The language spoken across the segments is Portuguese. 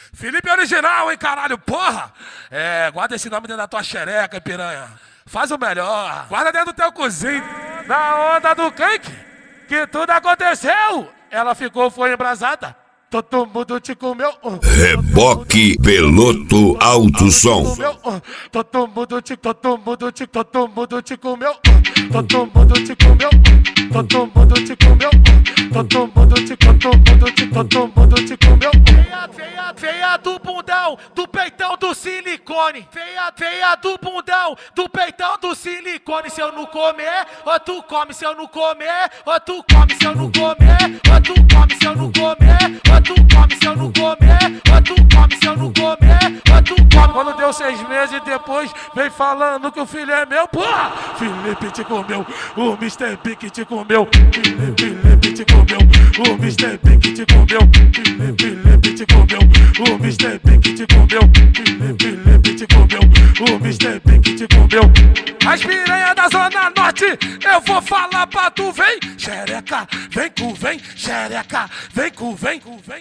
Felipe original, hein, caralho, porra! Guarda esse nome dentro da tua xereca, piranha. Faz o melhor. Guarda dentro do teu cozinho. Na onda do cake, que tudo aconteceu. Ela foi embrasada. Todo mundo te comeu. Reboque Peloto Alto Som. Todo mundo te comeu. Todo mundo te comeu. Todo mundo te comeu. Todo mundo te comeu. Feia do bundão, do peitão do silicone. Feia do bundão, do peitão do silicone. Se eu não comer, ou tu come. Se eu não comer, ou tu come. Se eu não comer, ou tu come. Se eu não comer, ou tu come. Se eu não comer, ou tu come. Se eu não comer, ou tu come. Quando deu 6 meses depois, vem falando que o filho é meu. Porra! Felipe te comeu, o Mr. Big te comeu. Felipe te comeu, o Mr. Big te comeu. Felipe te comeu, o Mr. Big te comeu. Felipe te comeu, o Mr. Big te comeu. As piranhas da Zona Norte, eu vou falar pra tu, vem. Xereca, vem com vem. Xereca, vem com vem.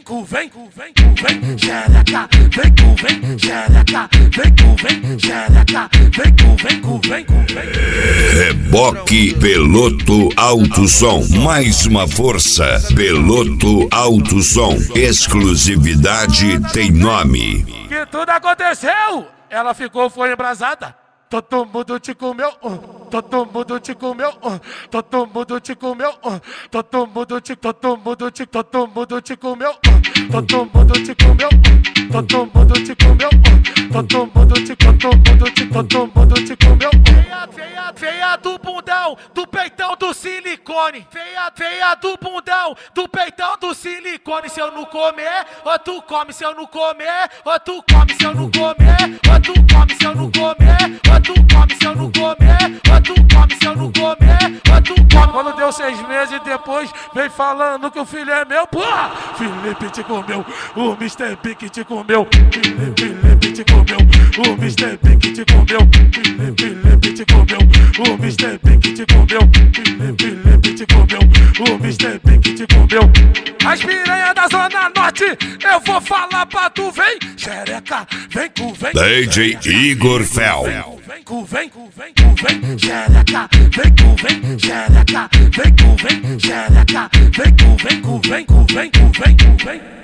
Xereca, vem com vem. Xereca, vem com vem. Xereca, vem com vem. Reboque Peloto Alto Som. Mais uma força. Peloto Alto Som. Exclusividade tem nome. Que tudo aconteceu. Ela foi embrasada. Todo mundo te comeu. Todo mundo te comeu. Todo mundo te comeu. Todo mundo te comeu. Todo mundo te comeu. Todo mundo te comeu. Todo mundo te comeu. Feia do bundão, do peitão do silicone. Feia do bundão, do peitão do silicone. Se eu não comer, ou tu come. Se eu não comer, ou tu come. Se eu não comer, ou tu come. Se eu não comer, ou tu come. Se eu não comer, ou tu come. Se eu não comer, ou tu come. Quando deu 6 meses depois, vem falando que o filho é meu. Porra! Felipe te comeu, o Mr. Big te comeu. Felipe te comeu, o Mr. Big te comeu. Felipe te comeu, o Mr. Big te comeu. Felipe te comeu, o Mr. Big te comeu. As piranhas da Zona Norte, eu vou falar pra tu, vem. Xereca, vem com vem. DJ Igor Fel. Vem com vem. Xereca, vem com vem. Xereca, vem com vem. Xereca, vem com vem.